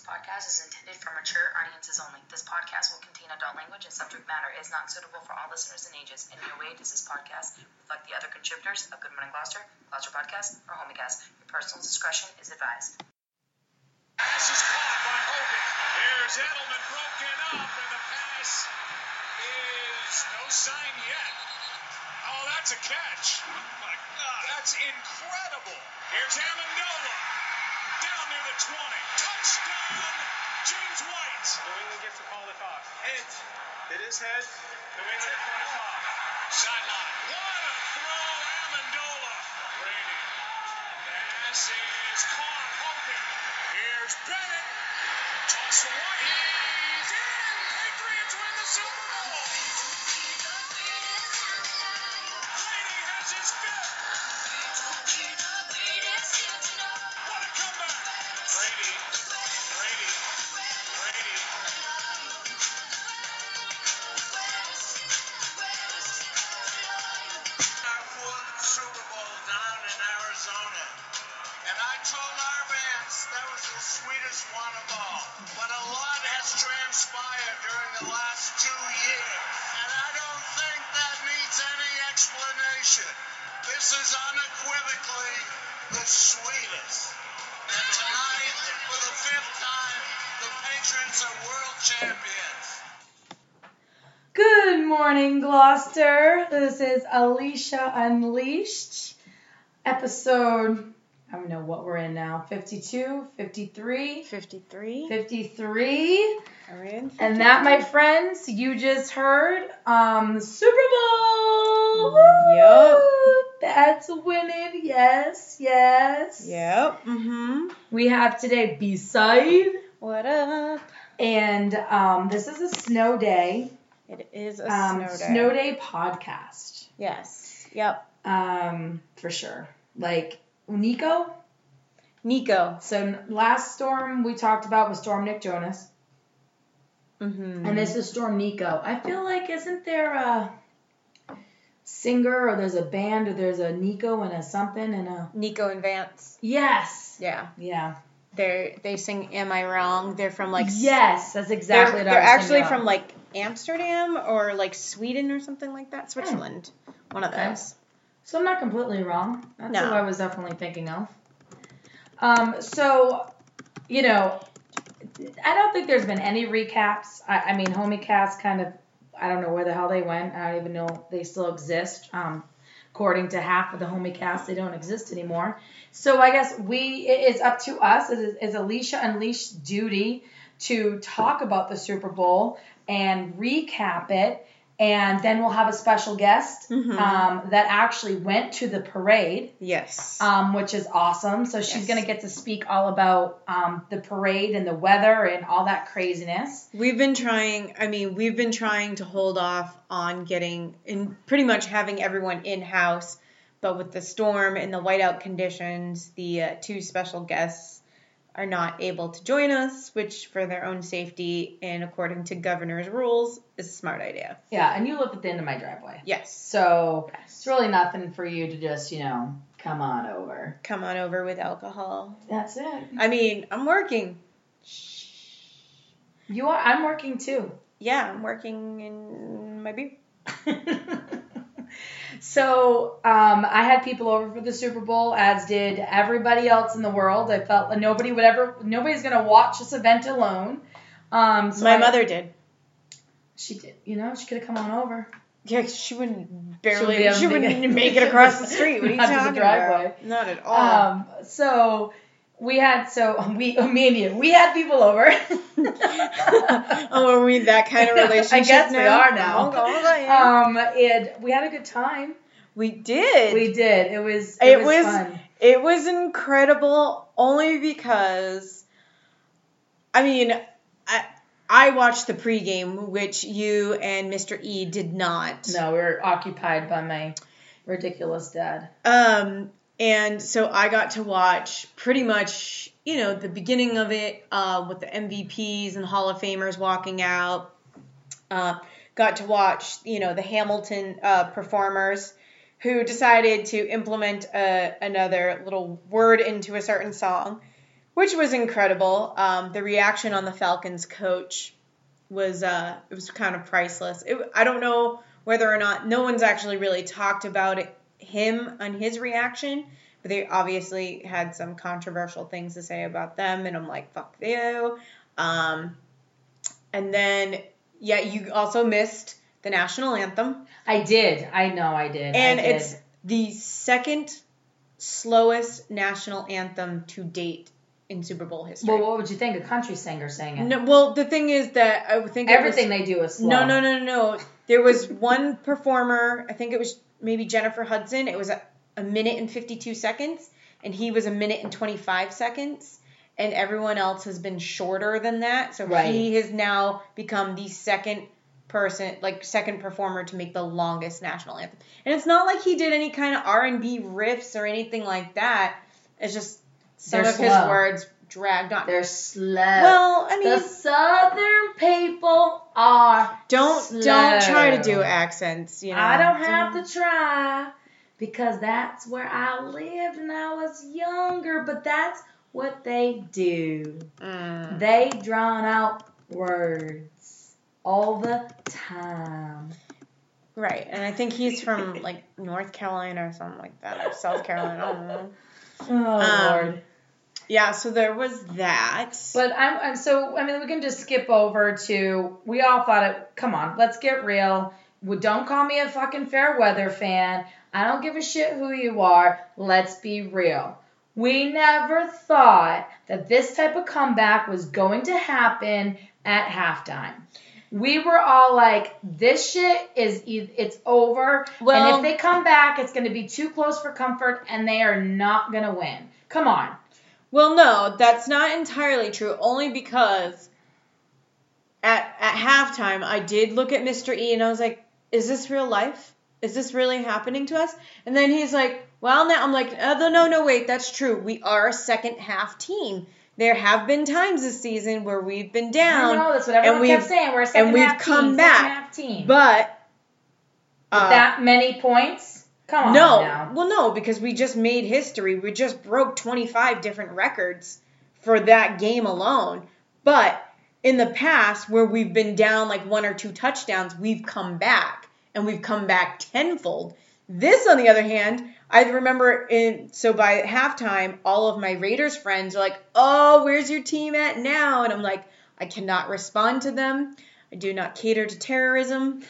This podcast is intended for mature audiences only. This podcast will contain adult language and subject matter is not suitable for all listeners and ages. In no way does this podcast reflect the other contributors of Good Morning Gloucester, Gloucester Podcast, or Homecast. Your personal discretion is advised. Pass is caught by Hogan. Here's Edelman broken up, and the pass is no sign yet. Oh, that's a catch. Oh, my God. That's incredible. Here's Amendola. Down near the 20. Touchdown, James White. New England gets to call the toss. Heads. It is heads. New England for the toss. Sideline. What a throw, Amendola. Brady. Pass is caught. Hogan. Here's Bennett. Toss to White. He's in. Patriots win the Super Bowl. Brady has his fifth. What a comeback. Brady. Our fourth Super Bowl down in Arizona. And I told our fans that was the sweetest one of all. But a lot has transpired during the last 2 years. And I don't think that needs any explanation. This is unequivocally the sweetest. And tonight, for the fifth time, the Patriots are world champions. Good morning, Gloucester. This is Alicia Unleashed, episode, I don't know what we're in now, 52, 53, 53. 53. Are we in? And that, my friends, you just heard, Super Bowl. Yup. Woo! That's winning. Yes. Yep. Mm-hmm. We have today B-side, What up? and this is a snow day. It is a snow day. Snow day podcast. Yes. Yep. For sure. Like, Nico. Nico. So last storm we talked about was Storm Nick Jonas. Mm-hmm. And this is Storm Nico. I feel like, isn't there a singer or there's a band or there's a Nico and a something and a... Nico and Vance. Yes. Yeah. Yeah. They sing Am I Wrong? They're from like... Yes, that's exactly what I They're was actually thinking from of. like Amsterdam or like Sweden or something like that. Switzerland. One of Okay. those. So I'm not completely wrong. That's No. who I was definitely thinking of. So, you know, I don't think there's been any recaps. I mean, Homecast kind of, I don't know where the hell they went. I don't even know if they still exist. According to half of the Homecast, they don't exist anymore. So I guess it is up to us, it is Alicia Unleashed's duty to talk about the Super Bowl and recap it. And then we'll have a special guest that actually went to the parade. Yes. Which is awesome. So she's Yes. going to get to speak all about the parade and the weather and all that craziness. We've been trying to hold off on pretty much having everyone in-house, but with the storm and the whiteout conditions, the two special guests are not able to join us, which for their own safety and according to governor's rules is a smart idea. Yeah, and you live at the end of my driveway. Yes. So it's really nothing for you to just, come on over. Come on over with alcohol. That's it. I mean, I'm working. You are. I'm working too. Yeah, I'm working in my beer. So I had people over for the Super Bowl, as did everybody else in the world. I felt like nobody's going to watch this event alone. My mother did. She did. She could have come on over. Yeah, she wouldn't She wouldn't make it across the street. What are you Not to the talking driveway. about? Not at all. So me and you, we had people over. Oh, are we that kind of relationship I guess now? we are now. Okay. And we had a good time. We did. We did. It was fun. It was incredible only because, I mean, I watched the pregame, which you and Mr. E did not. No, we were occupied by my ridiculous dad. And so I got to watch pretty much, the beginning of it with the MVPs and Hall of Famers walking out. Got to watch, the Hamilton performers who decided to implement another little word into a certain song. which was incredible. The reaction on the Falcons coach was it was kind of priceless. I don't know whether or not no one's actually really talked about him and his reaction, but they obviously had some controversial things to say about them, and I'm like, fuck you. And then, yeah, you also missed the national anthem. I did. I know I did. And I did. it's the second slowest national anthem to date in Super Bowl history. Well, what would you think? A country singer sang it. No, well, the thing is that I think Everything they do is slow. No. There was one performer, I think it was maybe Jennifer Hudson. It was a minute and 52 seconds, and he was a minute and 25 seconds. And everyone else has been shorter than that. So he has now become the second performer to make the longest national anthem. And it's not like he did any kind of R&B riffs or anything like that. It's just some of his words dragged on. They're slow. Well, I mean, the Southern people are don't try to do accents. You know, I don't have to try because that's where I lived when I was younger. But that's what they do. They drown out words all the time. Right, and I think he's from like North Carolina or something like that, or South Carolina. I don't know. Oh Lord. Yeah, so there was that. But we can just skip over to, we all thought come on, let's get real. Don't call me a fucking fair weather fan. I don't give a shit who you are. Let's be real. We never thought that this type of comeback was going to happen at halftime. We were all like, this shit it's over. Well, and if they come back, it's going to be too close for comfort, and they are not going to win. Come on. Well, no, that's not entirely true, only because at halftime, I did look at Mr. E, and I was like, is this real life? Is this really happening to us? And then he's like, well, now I'm like, no, wait, that's true. We are a second half team. There have been times this season where we've been down. I know, that's what everyone kept saying. We're a second half team. And we've come back. But with that many points? Come on now. Well, no, because we just made history. We just broke 25 different records for that game alone. But in the past, where we've been down like 1 or 2 touchdowns, we've come back. And we've come back tenfold. This, on the other hand, I remember by halftime, all of my Raiders friends are like, oh, where's your team at now? And I'm like, I cannot respond to them. I do not cater to terrorism.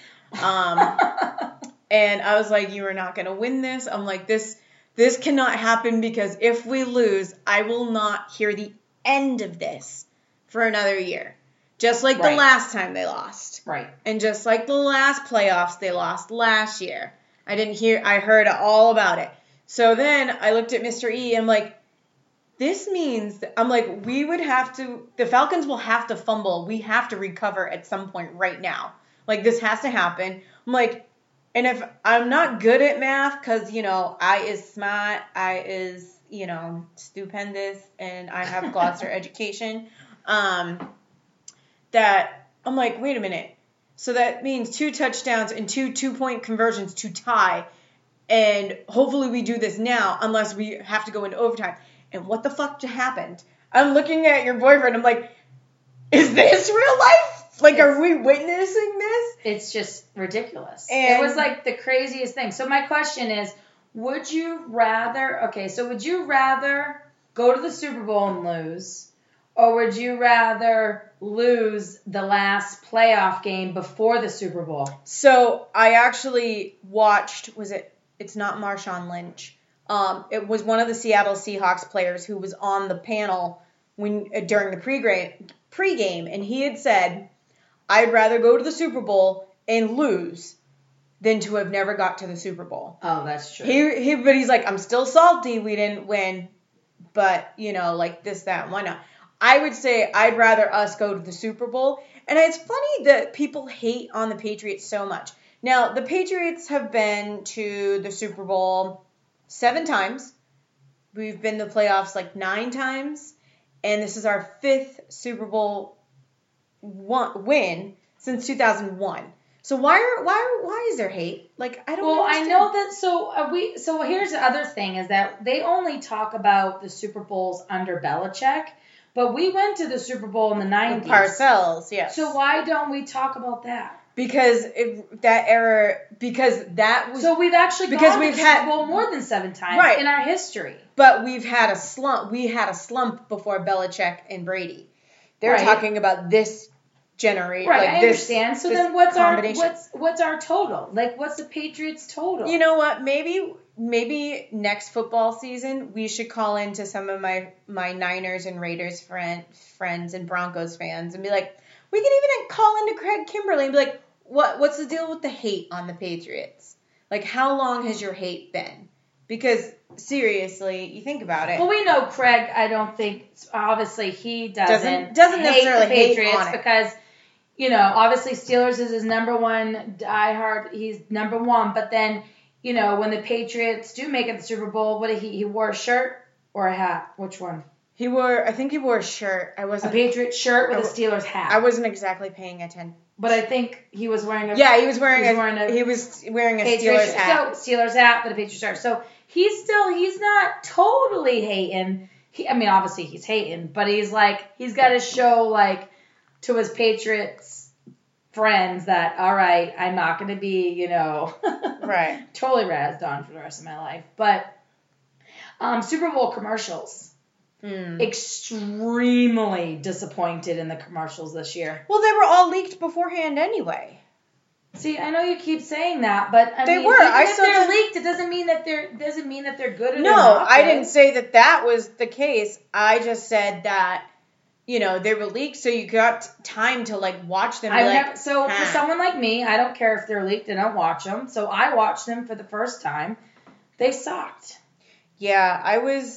And I was like, you are not going to win this. I'm like, this cannot happen because if we lose, I will not hear the end of this for another year. Just like the last time they lost. Right. And just like the last playoffs they lost last year. I heard all about it. So then I looked at Mr. E and I'm like, this means, the Falcons will have to fumble. We have to recover at some point right now. Like, this has to happen. I'm like, and if I'm not good at math, because, I is smart, I is, stupendous, and I have Gloucester education, that I'm like, wait a minute. So that means 2 touchdowns and 2 2-point conversions to tie. And hopefully we do this now unless we have to go into overtime. And what the fuck just happened? I'm looking at your boyfriend. I'm like, is this real life? Like, are we witnessing this? It's just ridiculous. And it was like the craziest thing. So my question is, would you rather go to the Super Bowl and lose? Or would you rather lose the last playoff game before the Super Bowl? So I actually watched, it's not Marshawn Lynch. It was one of the Seattle Seahawks players who was on the panel during the pregame, and he had said, I'd rather go to the Super Bowl and lose than to have never got to the Super Bowl. Oh, that's true. But he's like, I'm still salty we didn't win, but, like this, that, and why not? I would say I'd rather us go to the Super Bowl. And it's funny that people hate on the Patriots so much. Now, the Patriots have been to the Super Bowl 7 times. We've been to the playoffs like 9 times. And this is our 5th Super Bowl win since 2001. So why is there hate? Like, I don't Well, I understand. know that. So here's the other thing is that they only talk about the Super Bowls under Belichick, but we went to the Super Bowl in the 90s. Parcells, yes. So why don't we talk about that? Because that was. So we've actually because gone we've to the had- Super Bowl more than 7 times Right. in our history. But we've had a slump. We had a slump before Belichick and Brady. They're Right. talking about this generation. Right, like I this, understand. So this then what's combination. our total? Like, what's the Patriots' total? You know what? Maybe next football season we should call into some of my Niners and Raiders friends and Broncos fans and be like, we can even call into Craig Kimberly and be like, what's the deal with the hate on the Patriots? Like, how long has your hate been? Because seriously, you think about it. Well, we know Craig. I don't think obviously he doesn't Doesn't hate necessarily the hate Patriots on it. because obviously Steelers is his number one diehard. He's number one, but then when the Patriots do make it to the Super Bowl, what did he wore a shirt or a hat? Which one? I think he wore a shirt. A Patriots shirt with a Steelers hat. I wasn't exactly paying attention. But I think he was wearing a Yeah, he was wearing Patriots Steelers hat. So Steelers hat, but a Patriots shirt. So he's not totally hating. Obviously he's hating, but he's got to show to his Patriots friends that, all right, I'm not going to be, Right. totally razzed on for the rest of my life. But Super Bowl commercials. Extremely disappointed in the commercials this year. Well, they were all leaked beforehand anyway. See, I know you keep saying that, but They mean, were. even I if saw they're them- leaked, it doesn't mean that they're good or they're No, not I good. didn't say that was the case. I just said that they were leaked, so you got time to watch them. For someone like me, I don't care if they're leaked. I don't watch them. So I watched them for the first time. They sucked. Yeah, I was.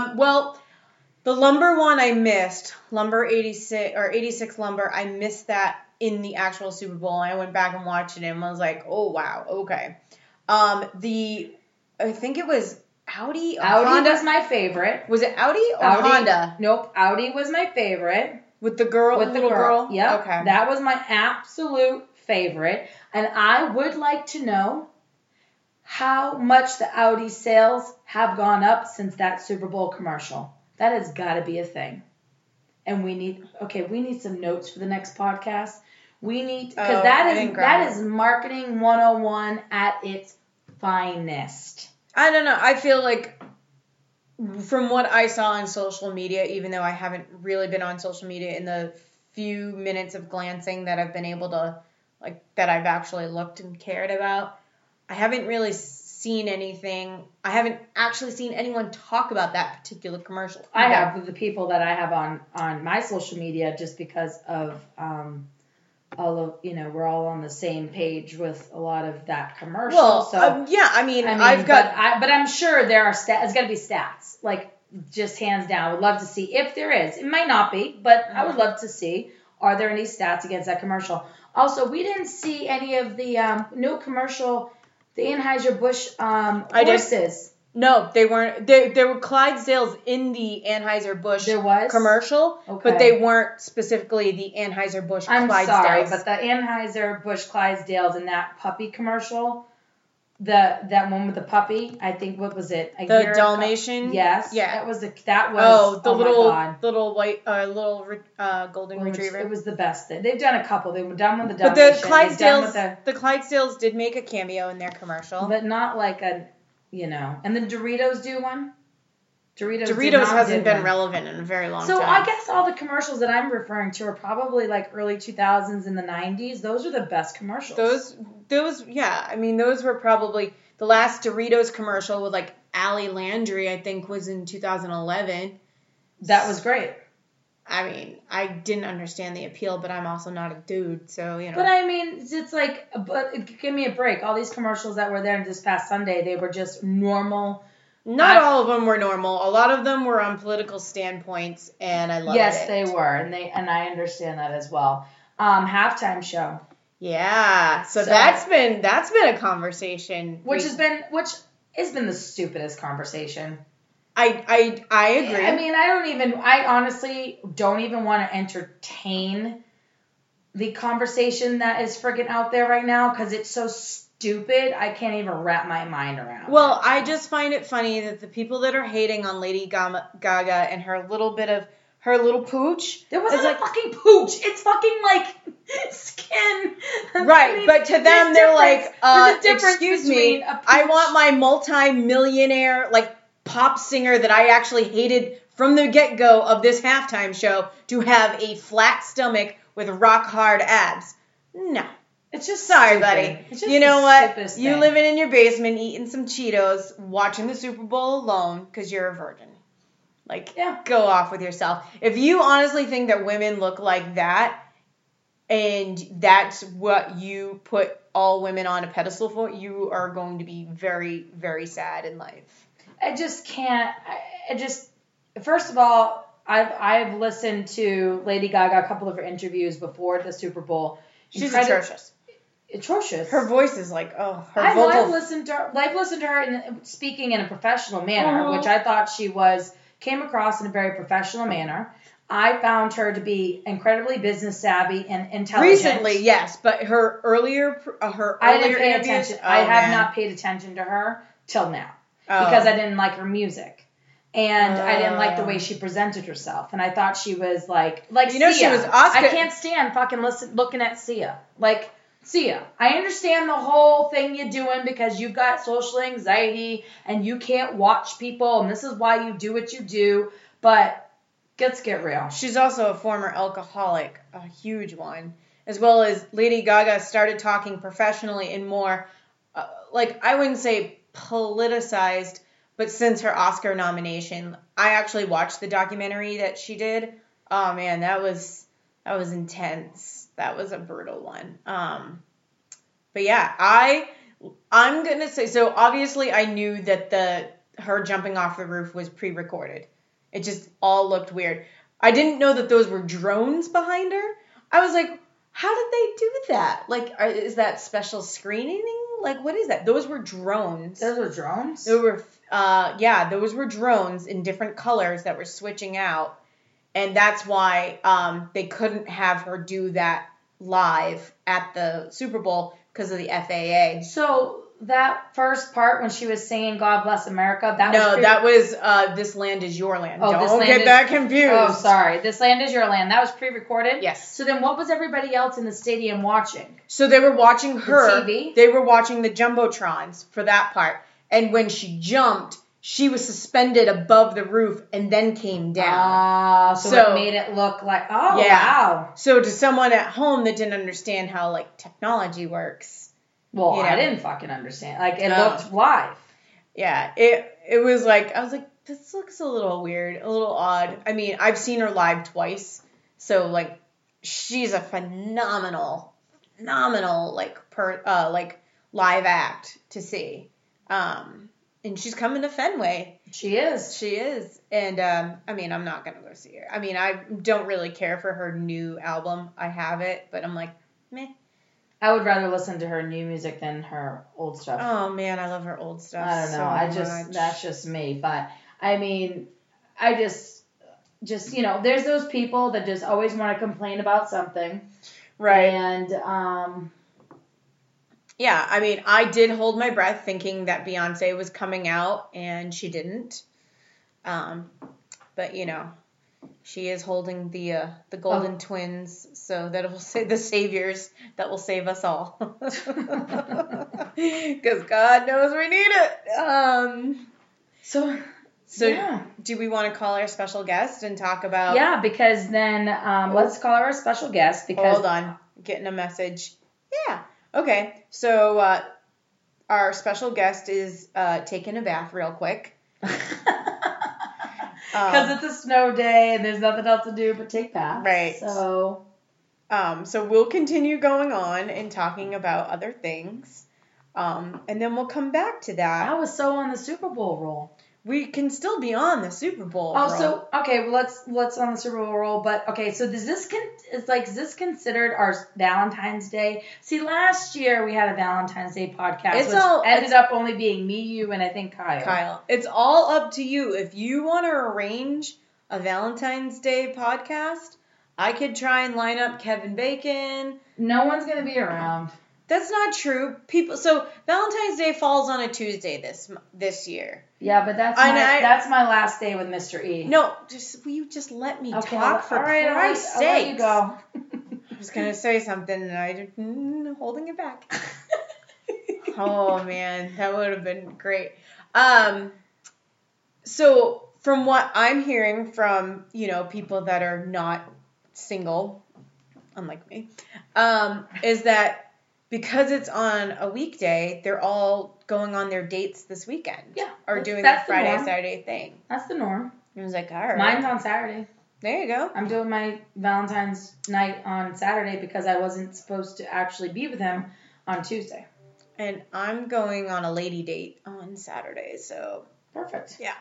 The lumber one I missed. Lumber 86 lumber. I missed that in the actual Super Bowl. And I went back and watched it and I was like, oh wow, okay. I think it was Audi. Audi Honda. was my favorite. Was it Audi or Audi, Honda? Nope, Audi was my favorite. With the girl, With the little girl. Yep. Okay. That was my absolute favorite. And I would like to know how much the Audi sales have gone up since that Super Bowl commercial. That has got to be a thing. And we need some notes for the next podcast. Because that is marketing 101 at its finest. I don't know. I feel like from what I saw on social media, even though I haven't really been on social media in the few minutes of glancing that I've been able to, that I've actually looked and cared about, I haven't really seen anything. I haven't actually seen anyone talk about that particular commercial. I have with the people that I have on my social media just because of all of, we're all on the same page with a lot of that commercial. Well, so I've got... But I'm sure there are stats. It's got to be stats. Just hands down. I would love to see if there is. It might not be, but I would love to see. Are there any stats against that commercial? Also, we didn't see any of the new commercial, the Anheuser-Busch horses. No, they weren't. There were Clydesdales in the Anheuser-Busch There was? commercial, Okay. but they weren't specifically the Anheuser-Busch I'm Clydesdales. sorry, but the Anheuser-Busch Clydesdales in that puppy commercial, that one with the puppy, I think, what was it? The Dalmatian? Yes. Yeah. That was my little white, golden retriever. It was the best thing. They've done a couple. They were done with the But Dalmatian. the Clydesdales did make a cameo in their commercial. But not like a, and the Doritos do one? Doritos hasn't been relevant in a very long time. So I guess all the commercials that I'm referring to are probably early 2000s and the 90s. Those are the best commercials. Those were probably the last Doritos commercial with Allie Landry, I think, was in 2011. That was great. I mean, I didn't understand the appeal, but I'm also not a dude, so, But I mean, it's but give me a break. All these commercials that were there this past Sunday, they were just normal. Not all of them were normal. A lot of them were on political standpoints, and I loved it. Yes, they were, and I understand that as well. Halftime show. Yeah, so that's been a conversation, which has been the stupidest conversation. I agree. I mean, I honestly don't even want to entertain the conversation that is friggin' out there right now because it's so stupid. I can't even wrap my mind around. Well, it. I just find it funny that the people that are hating on Lady Gaga and her little bit of her little pooch. There wasn't is a fucking pooch. It's fucking like skin. Right, I mean, but to them there's they're difference. like, There's a difference excuse between me, a pooch. I want my multi-millionaire like pop singer that I actually hated from the get-go of this halftime show to have a flat stomach with rock hard abs. No. It's just Sorry, stupid. buddy. It's just You know the what? stupidest You thing. living in your basement eating some Cheetos, watching the Super Bowl alone because you're a virgin. Like, Yeah. go off with yourself. If you honestly think that women look like that, and that's what you put all women on a pedestal for, you are going to be very, very sad in life. I just can't. First of all, I've listened to Lady Gaga a couple of her interviews before the Super Bowl. She's atrocious. Atrocious. Her voice is like, oh, her I've vocal. listened to her speaking in a professional manner, which I thought she came across in a very professional manner. I found her to be incredibly business savvy and intelligent. Recently, yes, but her earlier I didn't pay interviews. attention. Oh, I have man. not paid attention to her till now Oh. because I didn't like her music. And I didn't like the way she presented herself. And I thought she was like You know, Sia. she was Oscar- I can't stand fucking looking at Sia. Like, Sia, I understand the whole thing you're doing because you've got social anxiety and you can't watch people and this is why you do what you do. But let's get real. She's also a former alcoholic, a huge one, as well as Lady Gaga started talking professionally and more, I wouldn't say politicized, but since her Oscar nomination. I actually watched the documentary that she did. Oh man, that was intense. That was a brutal one. But yeah, I'm gonna say, so obviously I knew that her jumping off the roof was pre-recorded. It just all looked weird. I didn't know that those were drones behind her. I was like, how did they do that? Like, is that special screening? Like, what is that? Those were drones. Those were drones? Those were drones in different colors that were switching out. And that's why they couldn't have her do that live at the Super Bowl because of the FAA. So that first part when she was singing "God Bless America," that was "This Land Is Your Land." Oh, Don't get that confused. Oh, sorry. "This Land Is Your Land." That was pre-recorded. Yes. So then, what was everybody else in the stadium watching? So they were watching her. TV? They were watching the jumbotrons for that part. And when she jumped, she was suspended above the roof and then came down. So it made it look like, wow. So to someone at home that didn't understand how technology works. Well, you know. I didn't fucking understand. It looked live. Yeah, it was like, I was like, this looks a little weird, a little odd. I mean, I've seen her live twice. So she's a phenomenal live act to see. And she's coming to Fenway. She is. She is. And, I mean, I'm not going to go see her. I mean, I don't really care for her new album. I have it, but I'm like, meh. I would rather listen to her new music than her old stuff. Oh, man, I love her old stuff. I don't know. That's just me. But, I mean, I just, there's those people that just always want to complain about something. Right. And, yeah, I mean, I did hold my breath thinking that Beyonce was coming out, and she didn't. But, she is holding the golden twins, so that will say the saviors that will save us all. Because God knows we need it. So yeah. Do we want to call our special guest and talk about... Yeah, because then let's call our special guest. Because Hold on. Getting a message. Yeah. Okay. So our special guest is taking a bath real quick. Because it's a snow day and there's nothing else to do but take baths. Right. So we'll continue going on and talking about other things. And then we'll come back to that. I was so on the Super Bowl roll. We can still be on the Super Bowl Oh, roll. so, okay, well, let's on the Super Bowl roll. But, okay, so is this considered our Valentine's Day? See, last year we had a Valentine's Day podcast, ended up only being me, you, and I think Kyle. It's all up to you. If you want to arrange a Valentine's Day podcast, I could try and line up Kevin Bacon. No one's gonna be around. That's not true. So Valentine's Day falls on a Tuesday this year. Yeah, but that's my last day with Mr. E. No, will you just let me talk for Christ's sake? I'll let you go. I was gonna say something and I'm holding it back. Oh man, that would have been great. So from what I'm hearing from, people that are not single, unlike me, is that because it's on a weekday, they're all going on their dates this weekend. Yeah. Or doing their Friday, Saturday thing. That's the norm. I was like, all right. Mine's on Saturday. There you go. I'm doing my Valentine's night on Saturday because I wasn't supposed to actually be with him on Tuesday. And I'm going on a lady date on Saturday, so. Perfect. Yeah.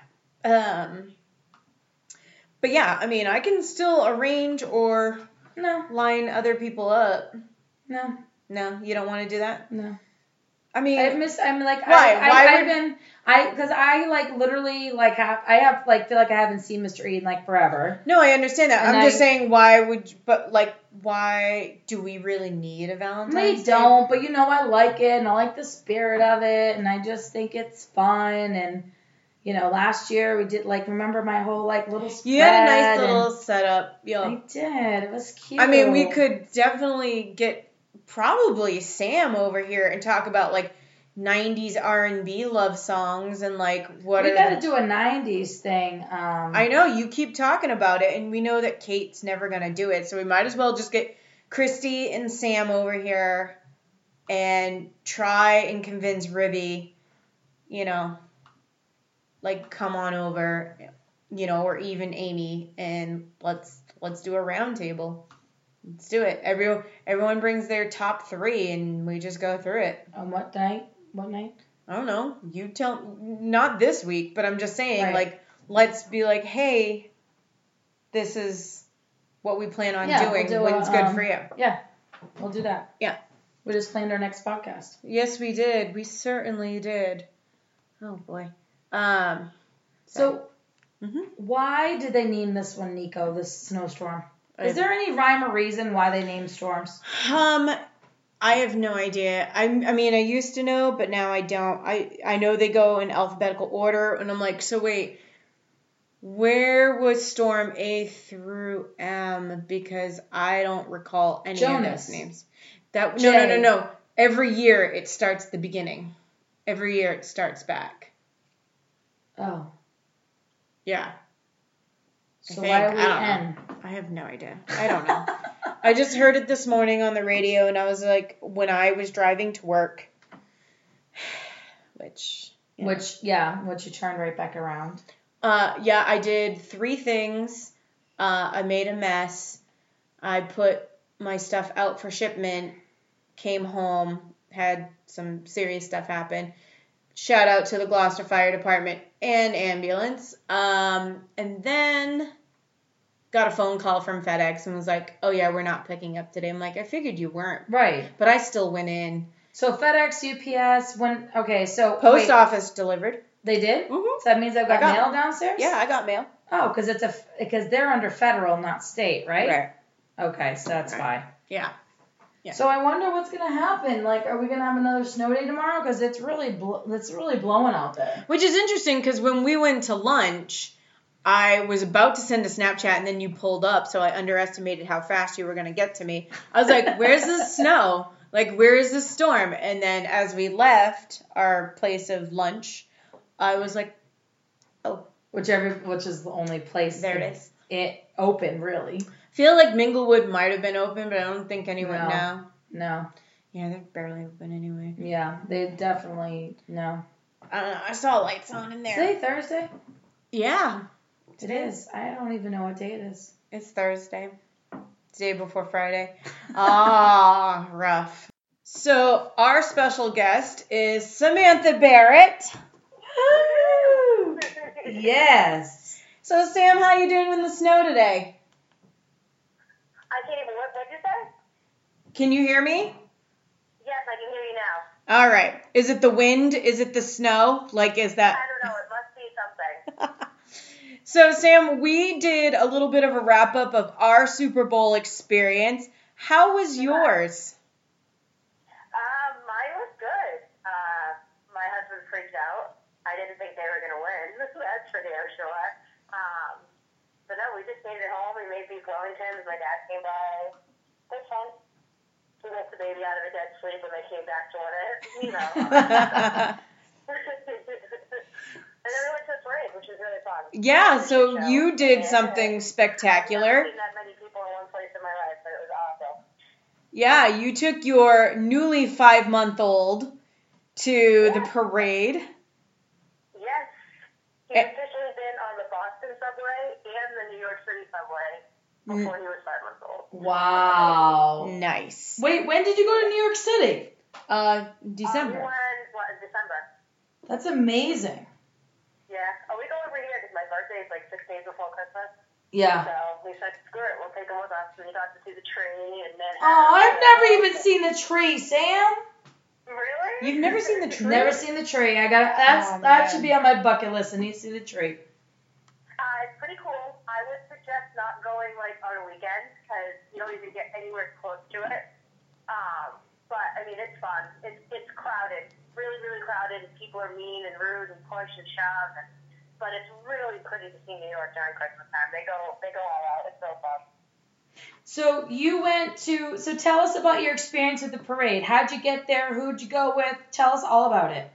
But yeah, I mean, I can still arrange or line other people up. No, you don't want to do that? No. I mean, why? Because I like literally like feel like I haven't seen Mr. E in like forever. No, I understand that. I'm just saying, why do we really need a Valentine's Day? We don't, but I like it and I like the spirit of it and I just think it's fun and last year we did remember my whole little spread. You had a nice little setup. Yo. I did. It was cute. I mean, we could definitely get probably Sam over here and talk about 90s R&B love songs and we gotta do a 90s thing. I know you keep talking about it and we know that Kate's never gonna do it, so we might as well just get Christy and Sam over here and try and convince Ribby, come on over, or even Amy, and let's do a round table. Let's do it. Everyone brings their top 3, and we just go through it. On what night? What night? I don't know. You tell. Not this week, but I'm just saying, right. Let's be hey, this is what we plan on doing. When's good for you? Yeah, we'll do that. Yeah. We just planned our next podcast. Yes, we did. We certainly did. Oh, boy. So, why did they name this one Nico, this snowstorm? Is there any rhyme or reason why they name storms? I have no idea. I mean, I used to know, but now I don't. I know they go in alphabetical order, and I'm like, so wait, where was storm A through M? Because I don't recall any of those names. No. Every year it starts the beginning. Every year it starts back. Oh. Yeah. So why are we N? I have no idea. I don't know. I just heard it this morning on the radio, and I was when I was driving to work, which you turned right back around. Yeah, I did 3 things. I made a mess. I put my stuff out for shipment, came home, had some serious stuff happen. Shout out to the Gloucester Fire Department and ambulance. And then got a phone call from FedEx and was like, oh yeah, we're not picking up today. I'm like, I figured you weren't. Right. But I still went in. So FedEx, UPS, Post office delivered. They did? Mm-hmm. So that means I've got mail downstairs? Yeah, I got mail. Oh, because they're under federal, not state, right? Right. Okay, so that's fine. Yeah. So I wonder what's gonna happen. Are we gonna have another snow day tomorrow? Because it's really blowing out there. Which is interesting because when we went to lunch, I was about to send a Snapchat and then you pulled up, so I underestimated how fast you were gonna get to me. I was like, "Where's the snow? Where is the storm?" And then as we left our place of lunch, I was like, "Oh, which is the only place there it is. It open really." I feel like Minglewood might have been open, but I don't think anyone now. No. Yeah, they're barely open anyway. Yeah, they definitely no. I don't know. I saw lights on in there. Today Thursday? Yeah. It is. I don't even know what day it is. It's Thursday. It's day before Friday. Ah, rough. So our special guest is Samantha Barrett. Woo! Yes. So Sam, how you doing in the snow today? I can't even. What did you say? Can you hear me? Yes, I can hear you now. All right. Is it the wind? Is it the snow? Is that? I don't know. It must be something. So, Sam, we did a little bit of a wrap-up of our Super Bowl experience. How was yours? Mine was good. My husband freaked out. I didn't think they were going to win. That's for damn sure. But no, we just stayed at home. We made beef Wellingtons. My dad came by. It was fun. We let the baby out of a dead sleep when they came back to it. You know. And then we went to the parade, which was really fun. Yeah, so you did something spectacular. I've never seen that many people in one place in my life, but it was awesome. Yeah, you took your newly 5-month-old to the parade. Yes. He's officially been on the Boston subway and the New York City subway before he was 5 months old. Wow. Nice. Wait, when did you go to New York City? December. We went, in December. That's amazing. Yeah. Oh, we go every year because my birthday is like 6 days before Christmas. Yeah. So we said, screw it, we'll take him with us. And we got to see the tree and then. Oh, I've never even seen the tree, Sam. Really? You've never seen the tree? Never seen the tree. That should be on my bucket list. I need to see the tree. It's pretty cool. I would suggest not going like on a weekend because you don't even get anywhere close to it. But I mean, it's fun. It's crowded, really, really crowded. People are mean and rude and push and shove. But it's really pretty to see New York during Christmas time. They go all out. It's so fun. So you went to. So tell us about your experience with the parade. How'd you get there? Who'd you go with? Tell us all about it.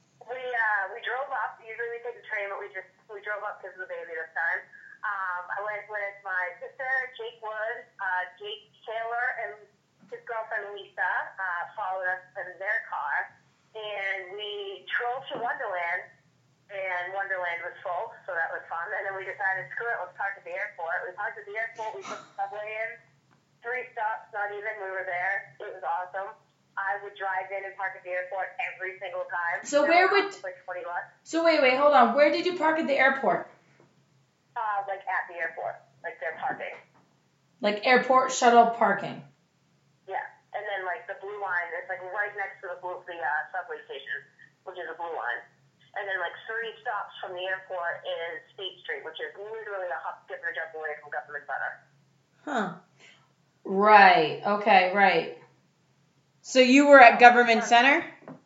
We drove up. Usually we take the train, but we drove up because of the baby this time. I went with my sister, Jake Wood, Jake Taylor, and his girlfriend Lisa followed us in their car, and we drove to Wonderland. And Wonderland was full, so that was fun. And then we decided, screw it, let's park at the airport. We parked at the airport, we put the subway in. 3 stops, not even, we were there. It was awesome. I would drive in and park at the airport every single time. So like $20. So wait, hold on. Where did you park at the airport? Like at the airport, like they're parking. Like airport shuttle parking. Yeah, and then like the blue line is like right next to the subway station, which is a blue line. And then, like, 3 stops from the airport is State Street, which is literally a hop, skip, or jump away from Government Center. Huh. Right. Okay, right. So you were at Government Center?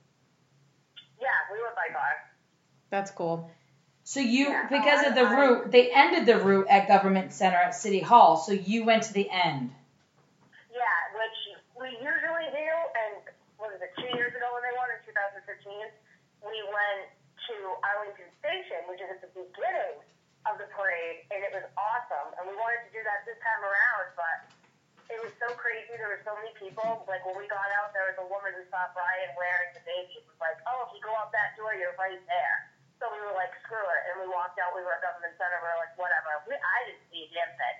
Yeah, we went by car. That's cool. So because of the route, they ended the route at Government Center at City Hall, so you went to the end. Yeah, which we usually do, and what was it, 2 years ago when they won in 2015, we went to Arlington Station, which is at the beginning of the parade, and it was awesome. And we wanted to do that this time around, but it was so crazy. There were so many people. Like, when we got out, there was a woman who saw Brian wearing the baby. It was like, oh, if you go out that door, you're right there. So we were like, screw it. And we walked out. We were at Government Center. We were like, whatever. I didn't see a damn thing.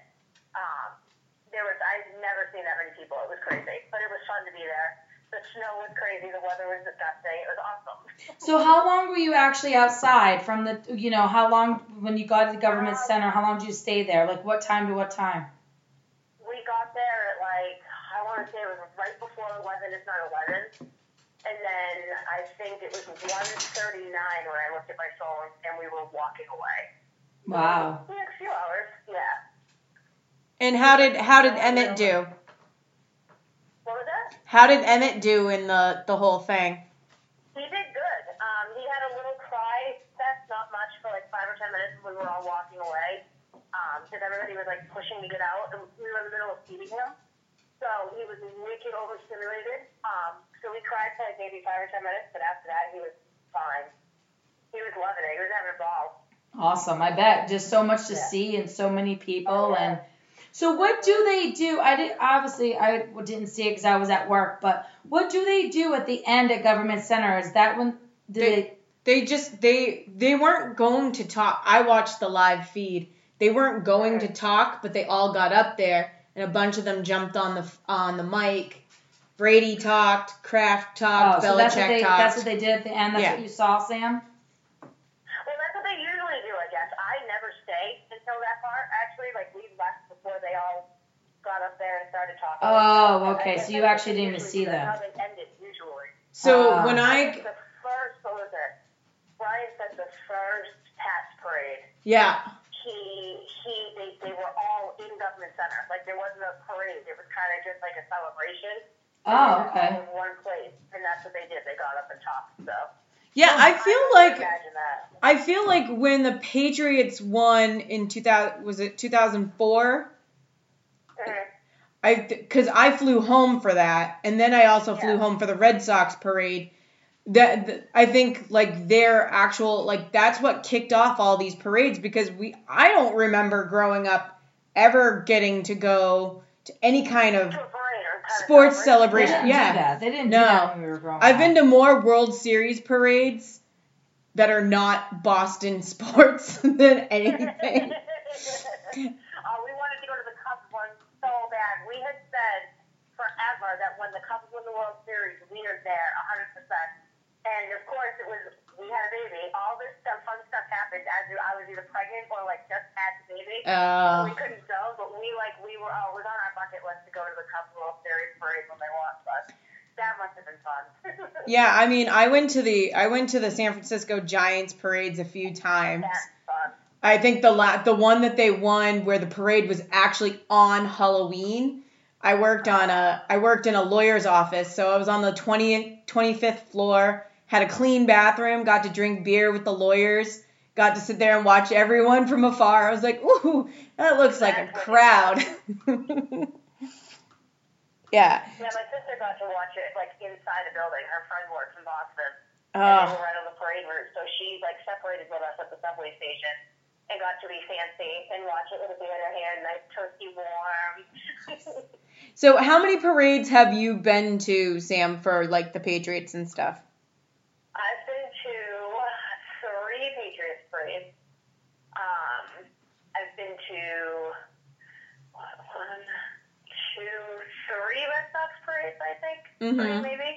I've never seen that many people. It was crazy. But it was fun to be there. The snow was crazy. The weather was disgusting. It was awesome. So how long were you actually outside from the, how long, when you got to the Government Center, how long did you stay there? Like, what time to what time? We got there at, like, I want to say it was right before 11, if not 11. And then I think it was 1:39 when I looked at my phone, and we were walking away. Wow. So, a few hours, yeah. And how did Emmett do? What was that? How did Emmett do in the whole thing? He did good. He had a little cry fest, not much, for like 5 or 10 minutes when we were all walking away. Because everybody was like pushing to get out, and we were in the middle of feeding him. So he was wicked overstimulated. So we cried for like maybe 5 or 10 minutes, but after that he was fine. He was loving it. He was having a ball. Awesome. I bet. Just so much to see and so many people. And so what do they do? I didn't see it because I was at work, but what do they do at the end at Government Center? Is that when they weren't going to talk. I watched the live feed. They weren't going to talk, but they all got up there and a bunch of them jumped on the mic. Brady talked, Kraft talked, Belichick talked. That's what they did at the end. That's what you saw, Sam? Well, that's what they usually do, I guess. I never stay until that part, actually. Like, we left before they all got up there and started talking. Oh, okay. So you actually didn't even see That's that. how they ended, usually. So when The first, what was it? Brian said the first Pats parade. Yeah. He center. Like, there wasn't a parade. It was kind of just like a celebration. Oh, okay. All in one place, and that's what they did. They got up and talked. So Yeah, I imagine that. feel like when the Patriots won in 2004? Because I flew home for that, and then I also flew home for the Red Sox parade. I think like their actual like that's what kicked off all these parades because I don't remember growing up ever getting to go to any kind of sports They celebration. didn't do that. They didn't do that when we were growing I've up. been to more World Series parades that are not Boston sports than anything. We wanted to go to the Cubs one so bad. We had said forever that when the Cubs win the World Series, we are there 100%. And of course, we had a baby. All this fun stuff happened as I was either pregnant or like just had the baby. So we couldn't go, but it was on our bucket list to go to the Cubs World Series parade when they won. But that must have been fun. Yeah, I mean, I went to the San Francisco Giants parades a few times. That's fun. I think the one that they won where the parade was actually on Halloween. I worked in a lawyer's office, so I was on the 25th floor, had a clean bathroom, got to drink beer with the lawyers, got to sit there and watch everyone from afar. I was like, ooh, that looks like a crowd. Yeah. Yeah, my sister got to watch it like inside the building. Her friend works in Boston. And Oh. they were right on the parade route, so she like separated with us at the subway station and got to be fancy and watch it with a beer in her hand, nice toasty warm. So how many parades have you been to, Sam, for like the Patriots and stuff? I've been to 3 Patriots parades. I've been to 3 Red Sox parades, I think. 3 maybe.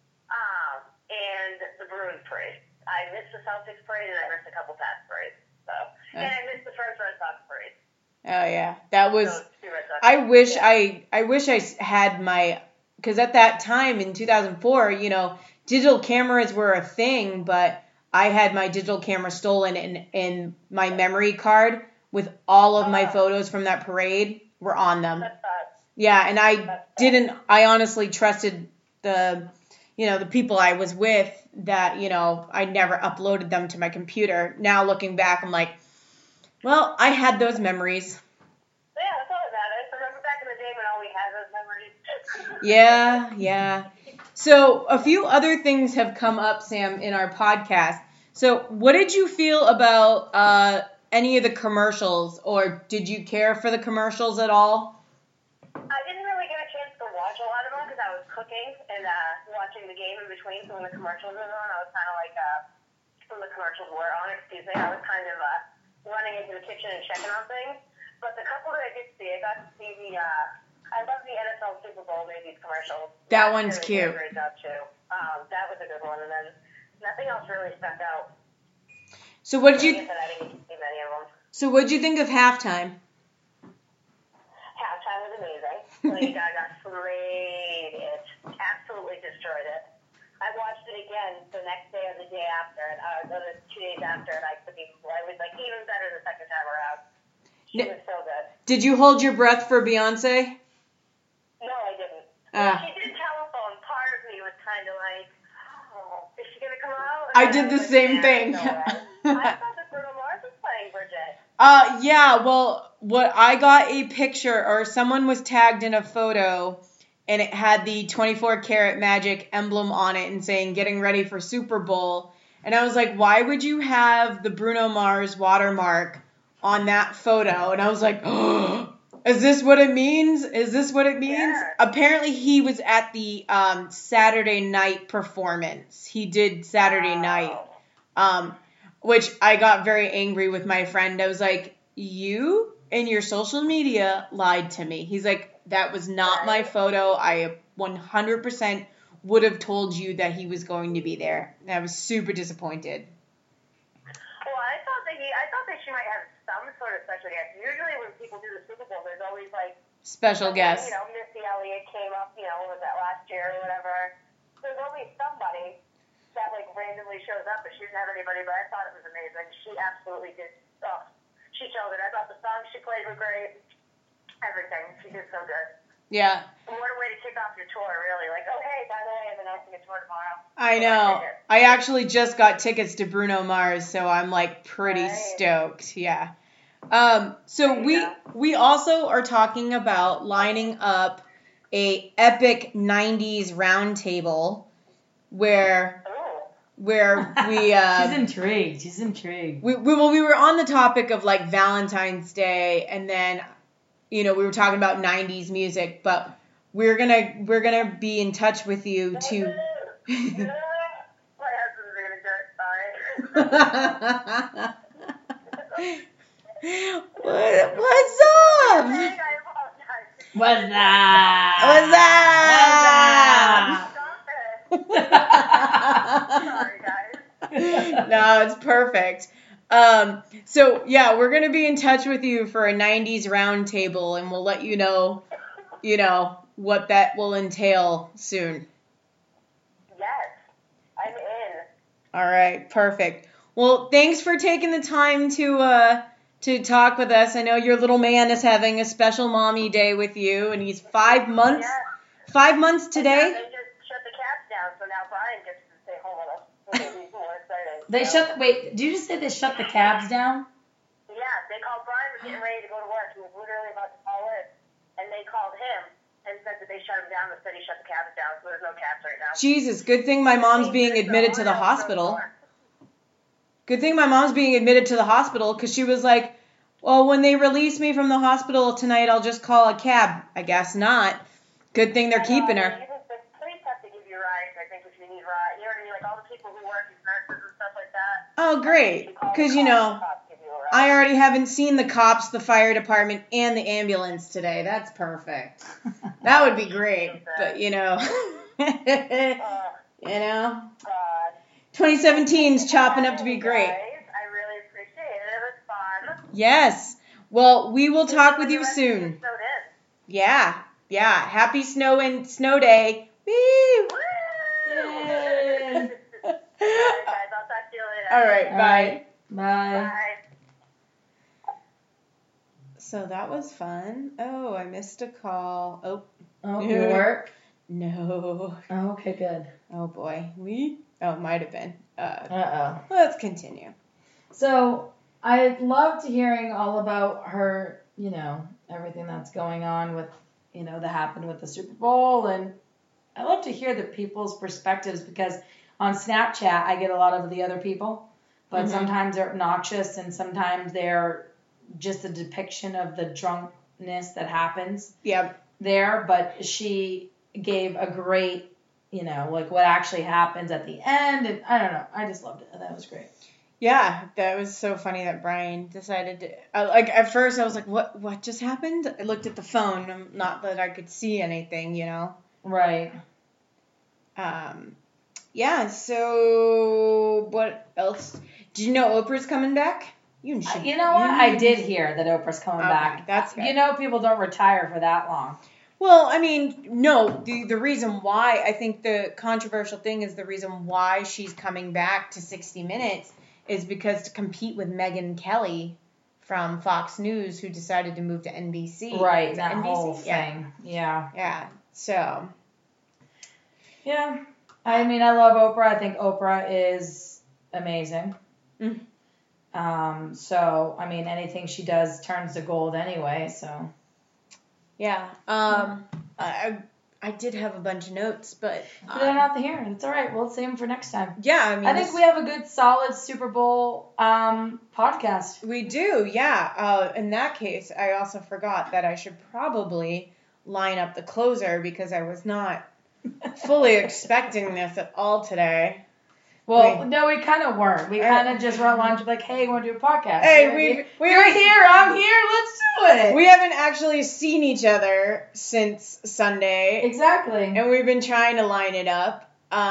And the Bruins parade. I missed the Celtics parade and I missed a couple Pats parades. So, and I missed the first Red Sox parade. Oh yeah, that was. So 2 Red Sox I wish parades. I wish I had my, because at that time in 2004, digital cameras were a thing, but I had my digital camera stolen and my memory card with all of my photos from that parade were on them. That sucks. Yeah, and I honestly trusted the people I was with that, I never uploaded them to my computer. Now looking back, I'm like, well, I had those memories. Yeah, that's all that matters. Remember back in the day when all we had was memories? Yeah. So a few other things have come up, Sam, in our podcast. So what did you feel about any of the commercials, or did you care for the commercials at all? I didn't really get a chance to watch a lot of them because I was cooking and watching the game in between. So when the commercials were on, I was kind of like, when the commercials were on, I was kind of running into the kitchen and checking on things. But the couple that I did see, I got to see I love the NFL Super Bowl movies commercials. That one's cute. Great job too. That was a good one, and then nothing else really stuck out. So what did you? I didn't get to see many of them. So what did you think of halftime? Halftime was amazing. Lady Gaga slayed it. Absolutely destroyed it. I watched it again the next day or the day after, and the 2 days after, and I was like even better the second time around. She was so good. Did you hold your breath for Beyonce? No, I didn't. When she did telephone, part of me was kind of like, oh, is she gonna come out? I did the same thing. I thought that Bruno Mars was playing Bridget. Yeah, well, what I got a picture, or someone was tagged in a photo, and it had the 24 karat magic emblem on it and saying, getting ready for Super Bowl. And I was like, why would you have the Bruno Mars watermark on that photo? And I was like, oh, is this what it means? Is this what it means? Yeah. Apparently he was at the Saturday night performance. He did Saturday night. Which I got very angry with my friend. I was like, you and your social media lied to me. He's like, that was not my photo. I 100% would have told you that he was going to be there. And I was super disappointed. Well, I thought that she might have some sort of special guest. Usually when people do the Super Bowl, there's always like Special guest. Missy Elliott came up, what was that, last year or whatever. There's always somebody that like randomly shows up, but she didn't have anybody, but I thought it was amazing. She absolutely did. Oh, she killed it. I thought the songs she played were great. everything. She did so good. Yeah. And what a way to kick off your tour, really. Like, oh, hey, by the way, I'm announcing a tour tomorrow. I know. I actually just got tickets to Bruno Mars, so I'm like pretty Nice. stoked. Yeah. So There you we also are talking about lining up a epic 90s roundtable where Oh. we She's intrigued. we were on the topic of like Valentine's Day, and then we were talking about 90s music, but we're gonna be in touch with you to My husband's going to jerk. Sorry. What's up? I apologize. What's What's up? up? Sorry, guys. No, it's perfect. So yeah, we're gonna be in touch with you for a 90s roundtable, and we'll let you know what that will entail soon. Yes, I'm in. All right, perfect. Well, thanks for taking the time to talk with us. I know your little man is having a special mommy day with you, and he's 5 months. Yeah. 5 months today. They just shut the cats down, so now Brian gets to stay home with us. He's more excited. Wait, did you just say they shut the cabs down? Yeah, they called Brian was getting ready to go to work. He was literally about to call in, and they called him and said that they shut him down. The city shut the cabs down, so there's no cabs right now. Jesus, good thing my mom's being admitted to the hospital. Good thing my mom's being admitted to the hospital, because she was like, well, when they release me from the hospital tonight, I'll just call a cab. I guess not. Good thing they're keeping her. Even the police have to give you rides, I think, if you need rides. You know what I mean? Like all the people who work as nurses and stuff like that. Oh, great. Because, the cops give you a ride. I already haven't seen the cops, the fire department, and the ambulance today. That's perfect. That would be great. But, God. 2017's chopping up to be great. Guys, I really appreciate it. It was fun. Yes. Well, we will talk with you The rest soon. of you snowed in. Yeah. Happy snow day. Woo! Woo! Yay. All right, guys. I'll talk to you later. All right. All Bye. right. Bye. Bye. So that was fun. Oh, I missed a call. Oh, you work? No. Oh, okay, good. Oh, boy. Oh, might have been. Uh-oh. Let's continue. So, I loved hearing all about her, everything that's going on with, that happened with the Super Bowl. And I love to hear the people's perspectives, because on Snapchat, I get a lot of the other people. But sometimes they're obnoxious, and sometimes they're just a depiction of the drunkenness that happens there. But she gave a great, what actually happens at the end. And I don't know. I just loved it. That was great. Yeah, that was so funny that Brian decided to, at first I was like, what just happened? I looked at the phone, not that I could see anything, Right. Yeah, so what else? Did you know Oprah's coming back? You know what? I did hear that Oprah's coming back. That's good. People don't retire for that long. Well, I mean, no, the reason why, I think the controversial thing is the reason why she's coming back to 60 Minutes is because to compete with Megyn Kelly from Fox News, who decided to move to NBC. Right, Is it that NBC? whole thing. Yeah. Yeah, so. Yeah. I mean, I love Oprah. I think Oprah is amazing. So, I mean, anything she does turns to gold anyway, so. Yeah. I did have a bunch of notes, but they're not here. It's all right. We'll save them for next time. Yeah, I mean, I think we have a good, solid Super Bowl podcast. We do, yeah. In that case, I also forgot that I should probably line up the closer, because I was not fully expecting this at all today. Well, no, we kind of weren't. We kind of just wrote lunch like, hey, you want to do a podcast? Hey, you're here, I'm here, let's do it. We haven't actually seen each other since Sunday. Exactly. And we've been trying to line it up.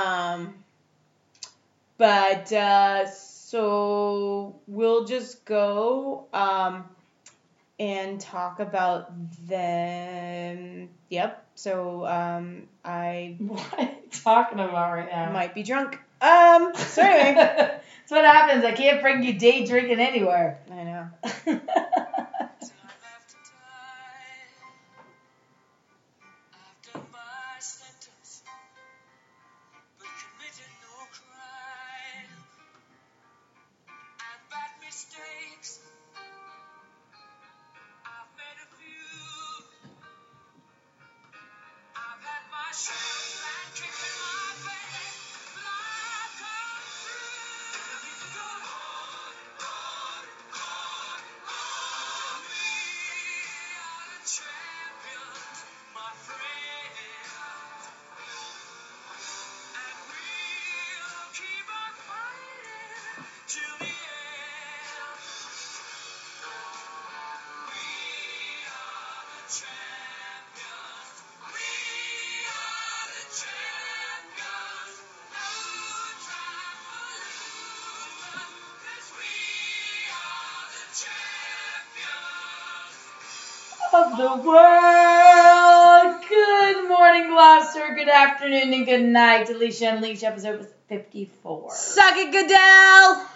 So we'll just go and talk about them. Yep. So I... What are you talking about right now? Might be drunk. So anyway. That's what happens. I can't bring you day drinking anywhere. I know. Of the world. Good morning, Gloucester. Good afternoon and good night. Alicia Unleashed, episode 54. Suck it, Goodell!